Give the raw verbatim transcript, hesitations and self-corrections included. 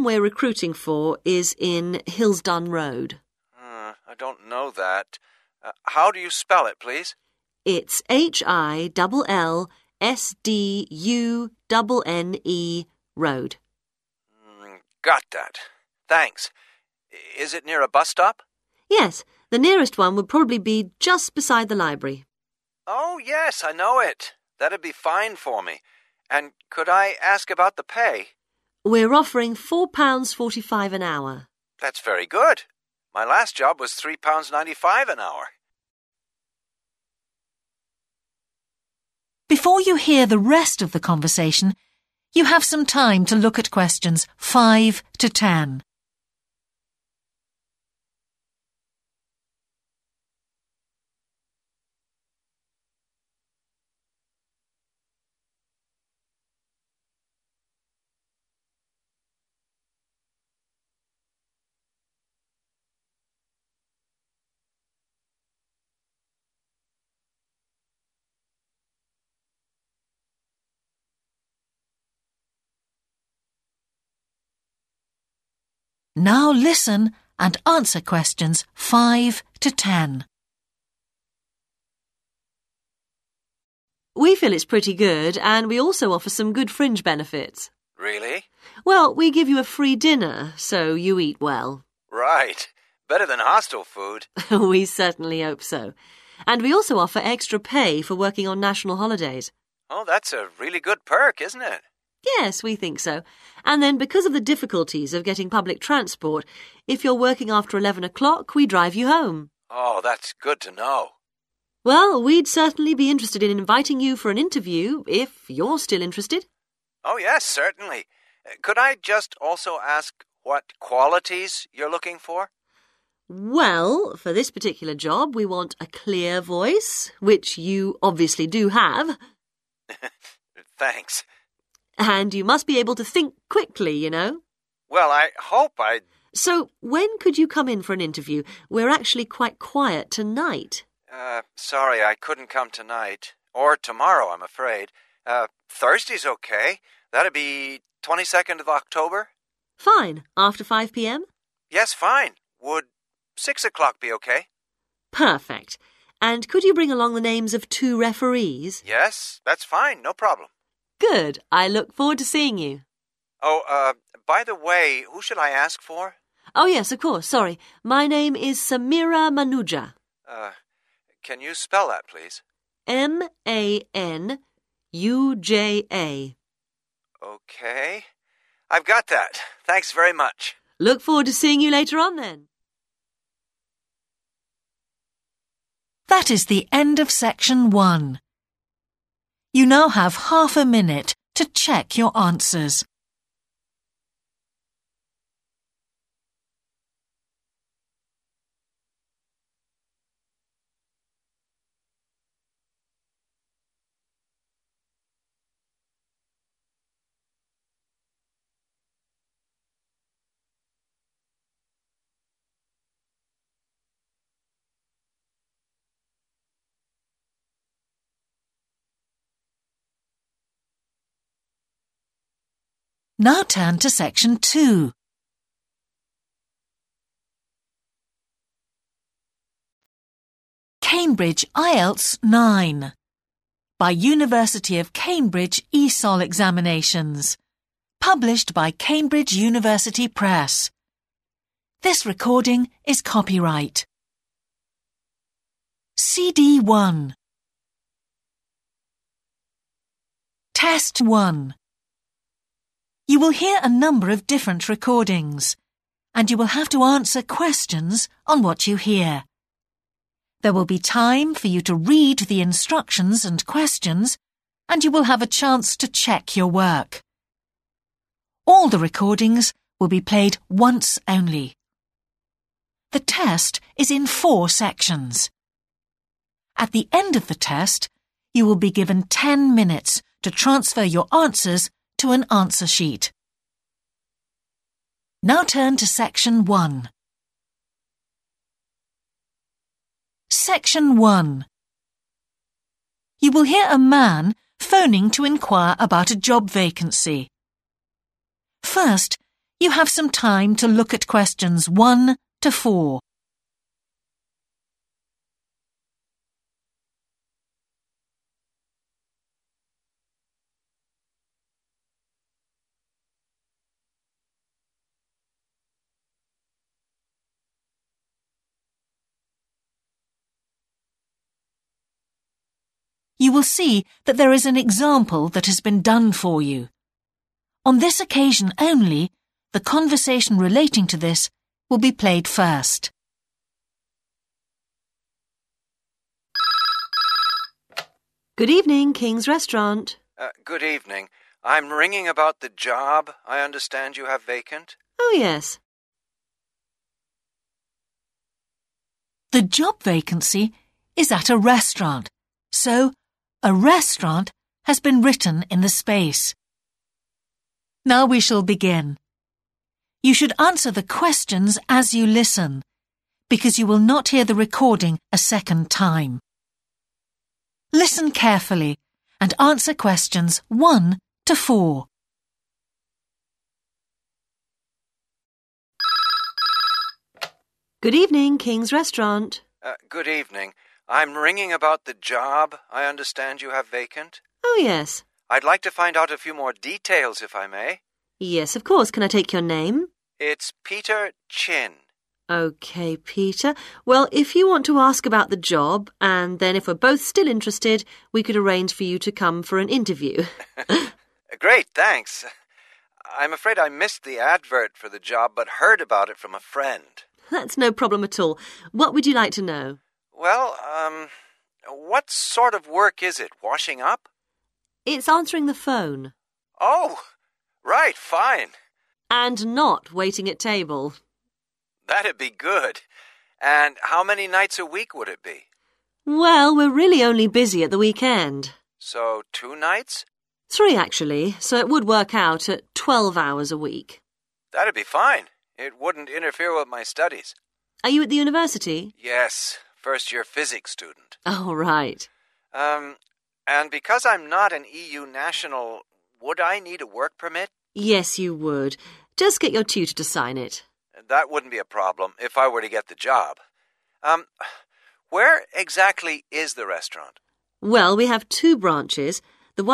we're recruiting for is in Hillsdon Road. Uh, I don't know that. Uh, how do you spell it, please? It's H I L L S D U N N E Road. Mm, got that. Thanks. Is it near a bus stop? Yes, the nearest one would probably be just beside the library. Oh, yes, I know it. That'd be fine for me. And could I ask about the pay? We're offering four pounds forty-five an hour. That's very good. My last job was three pounds ninety-five an hour. Before you hear the rest of the conversation, you have some time to look at questions five to ten. Now listen and answer questions five to ten. We feel it's pretty good, and we also offer some good fringe benefits. Really? Well, we give you a free dinner, so you eat well. Right. Better than hostel food. We certainly hope so. And we also offer extra pay for working on national holidays. Oh, that's a really good perk, isn't it? Yes, we think so. And then because of the difficulties of getting public transport, if you're working after eleven o'clock, we drive you home. Oh, that's good to know. Well, we'd certainly be interested in inviting you for an interview, if you're still interested. Oh, yes, certainly. Could I just also ask what qualities you're looking for? Well, for this particular job, we want a clear voice, which you obviously do have. Thanks. And you must be able to think quickly, you know. Well, I hope I... So, when could you come in for an interview? We're actually quite quiet tonight. Uh, sorry, I couldn't come tonight. Or tomorrow, I'm afraid. Uh, Thursday's okay. That'd be twenty-second of October. Fine. After five p.m? Yes, fine. Would six o'clock be okay? Perfect. And could you bring along the names of two referees? Yes, that's fine. No problem. Good. I look forward to seeing you. Oh, uh, by the way, who should I ask for? Oh, yes, of course. Sorry. My name is Samira Manuja. Uh, can you spell that, please? M A N U J A. Okay. I've got that. Thanks very much. Look forward to seeing you later on, then. That is the end of section one. You now have half a minute to check your answers. Now turn to section two. Cambridge I E L T S nine by University of Cambridge E S O L Examinations, published by Cambridge University Press. This recording is copyright. C D one. Test one. You will hear a number of different recordings, and you will have to answer questions on what you hear. There will be time for you to read the instructions and questions, and you will have a chance to check your work. All the recordings will be played once only. The test is in four sections. At the end of the test, you will be given ten minutes to transfer your answers to an answer sheet. Now turn to section one. Section one. You will hear a man phoning to inquire about a job vacancy. First, you have some time to look at questions one to four. You will see that there is an example that has been done for you. On this occasion only, the conversation relating to this will be played first. Good evening, King's Restaurant. Uh, good evening. I'm ringing about the job I understand you have vacant. Oh, yes. The job vacancy is at a restaurant, so a restaurant has been written in the space. Now we shall begin. You should answer the questions as you listen, because you will not hear the recording a second time. Listen carefully and answer questions one to four. Good evening, King's Restaurant. Uh, good evening. I'm ringing about the job I understand you have vacant. Oh, yes. I'd like to find out a few more details, if I may. Yes, of course. Can I take your name? It's Peter Chin. OK, Peter. Well, if you want to ask about the job, and then if we're both still interested, we could arrange for you to come for an interview. Great, thanks. I'm afraid I missed the advert for the job, but heard about it from a friend. That's no problem at all. What would you like to know? Well, um, what sort of work is it? Washing up? It's answering the phone. Oh, right, fine. And not waiting at table. That'd be good. And how many nights a week would it be? Well, we're really only busy at the weekend. So, two nights? Three, actually, so it would work out at twelve hours a week. That'd be fine. It wouldn't interfere with my studies. Are you at the university? Yes, first-year physics student. Oh, right. Um, and because I'm not an E U national, would I need a work permit? Yes, you would. Just get your tutor to sign it. That wouldn't be a problem if I were to get the job. Um, where exactly is the restaurant? Well, we have two branches.